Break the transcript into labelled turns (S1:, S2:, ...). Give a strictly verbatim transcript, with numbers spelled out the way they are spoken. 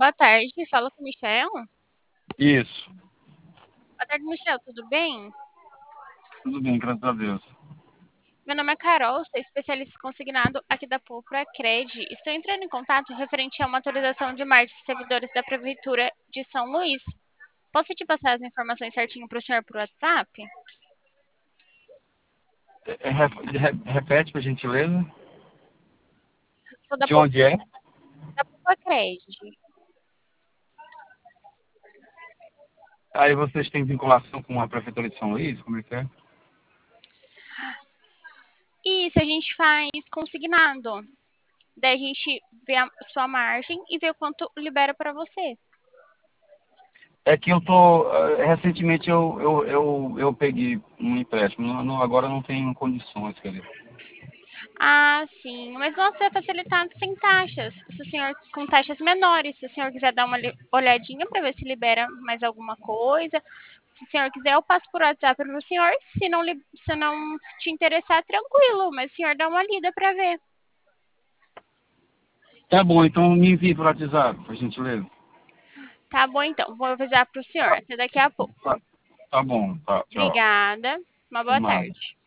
S1: Boa tarde, fala com o Michel.
S2: Isso,
S1: Boa tarde, Michel, tudo bem?
S2: tudo bem, graças a Deus.
S1: Meu nome é Carol, sou especialista consignado aqui da Pulcra Cred. Estou entrando em contato referente a uma atualização de marcas de servidores da Prefeitura de São Luís. Posso te passar as informações certinho para o senhor por WhatsApp?
S2: É, é, rep- re- repete, por gentileza,
S1: Sou da
S2: de
S1: Pul-
S2: onde é?
S1: da Pulcra Cred.
S2: Aí vocês têm vinculação com a Prefeitura de São Luís? Como é que é?
S1: Isso, a gente faz consignado. Daí a gente vê a sua margem e vê o quanto libera para você.
S2: É que eu tô, eh, recentemente eu, eu, eu, eu peguei um empréstimo, não, não- agora não tenho condições, querido.
S1: Ah, sim, mas nossa, é facilitado sem taxas. Se o senhor com taxas menores, se o senhor quiser dar uma li- olhadinha para ver se libera mais alguma coisa. Se o senhor quiser, eu passo por WhatsApp para o senhor. Se não, li- se não te interessar, tranquilo, mas o senhor dá uma lida para ver.
S2: Tá bom, então me envie por WhatsApp, por gentileza.
S1: Tá bom, então, vou avisar para o senhor.
S2: Tá,
S1: Até daqui a pouco.
S2: tá, tá bom, tá, tchau.
S1: Obrigada, uma
S2: De
S1: boa
S2: nada.
S1: tarde.